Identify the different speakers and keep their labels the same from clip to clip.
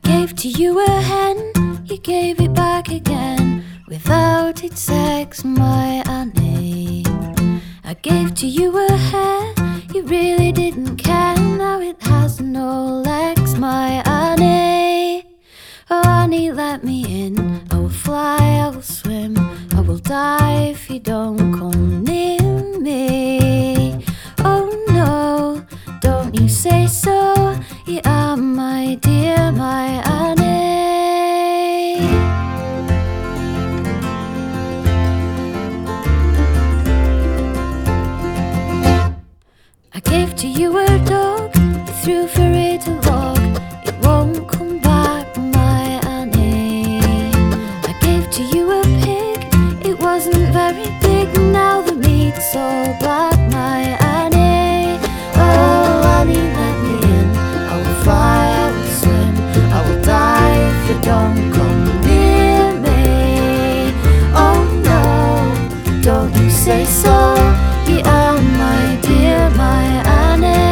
Speaker 1: gave to you a hen, you gave it back again without its sex, my Annie. I gave to you a hair, you really didn't care. Now it has no legs, my Annie. Oh Annie, let me in. I will fly, I will swim, I will die if you don't come near me. Oh no, don't you say so. You are my dear, my Annie. I gave to you a dog, you threw for it a log. It won't come back, my Annie. I gave to you a pig, it wasn't very big. Now the meat's all black, my Annie. Oh Annie, let me in. I will fly, I will swim, I will die if you don't come near me. Oh no, don't you say so. You are my dear, my Annie.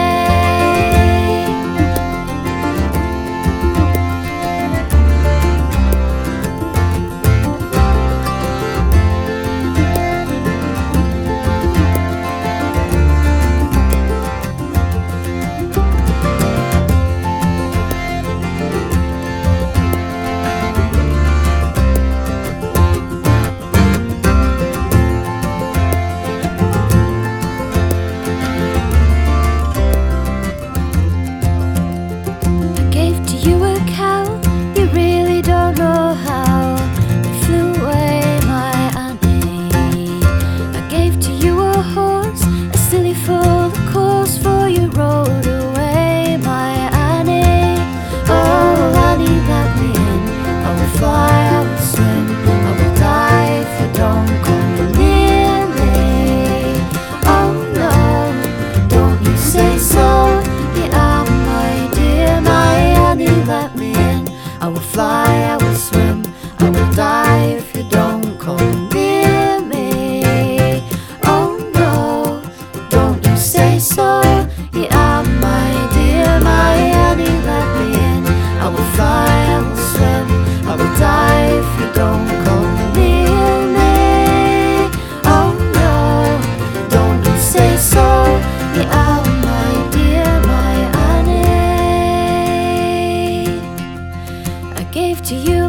Speaker 1: I will fly, I will swim, I will die if you don't come near me. Oh no, don't you say so. You are my dear, my Annie, let me in. I will fly, I will swim, I will die if you don't come near me. Oh no, don't you say so. You are my dear, my Annie. I gave to you